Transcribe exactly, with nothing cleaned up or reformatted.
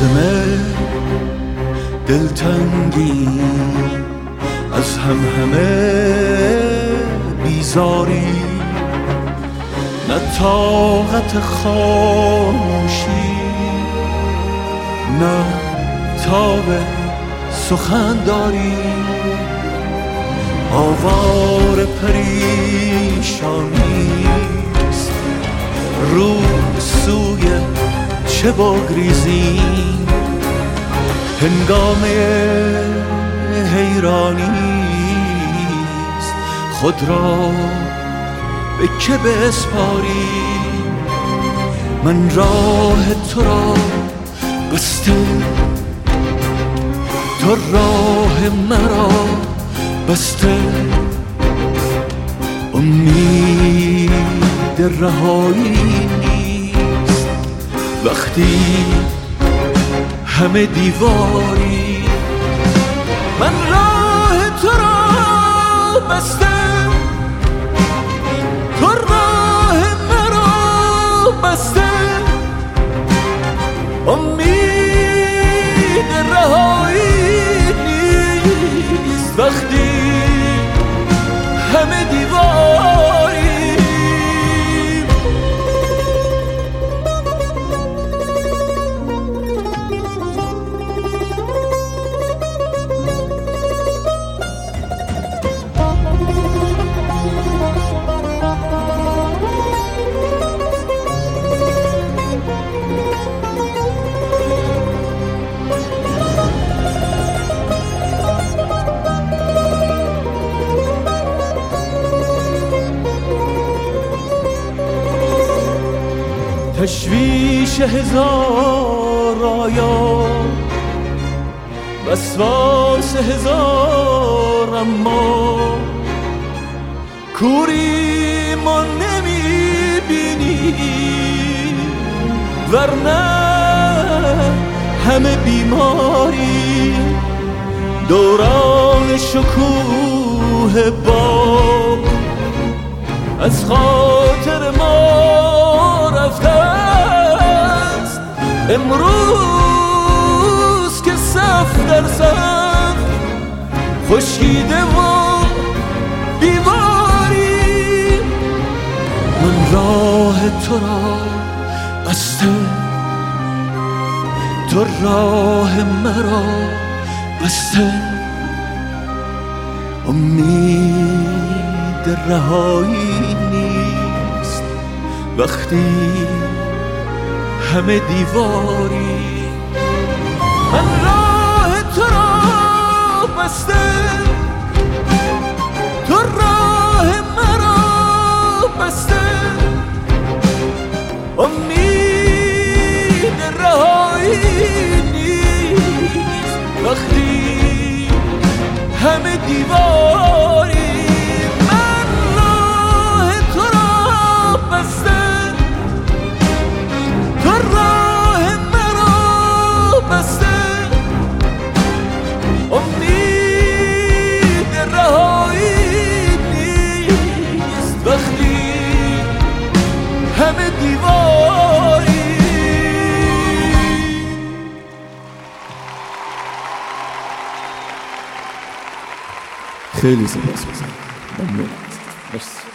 لازمه دلتنگی، از هم همه بیزاری، نه طاقت خاموشی، نه تاب سخن داری. آوار پریشانیست، رو سوی چه بگریزیم؟ هنگامه حیرانیست، خود را به که بسپاریم؟ من راه تو را بسته، تو راه مرا بسته. امید رهایی نیست وقتی همه دیواری. من راه تو را بسته، تو راه مرا بسته. امید رهایی نیست وقتی همه دیواری. تشویش هزار آیا، وسواس هزار اما، کوری ما نمیبینی ورنه همه بیماری. دوران شکوه باب از خاطر ما رفته است. امروز که صف در صف خشکیده و بیماری. من راه تو را بسته، تو راه مرا بسته. امید رهایی نیست وقتی همه دیواری. من راه تو را بسته، تو راه مرا بسته. امید رهایی نیست وقتی همه دیواری. من راه تو را بسته، تو راه مرا بسته. امید رهایی نیست وقتی همه دیواری. خیلی سپاس گذارم. ممنونم. مرسی.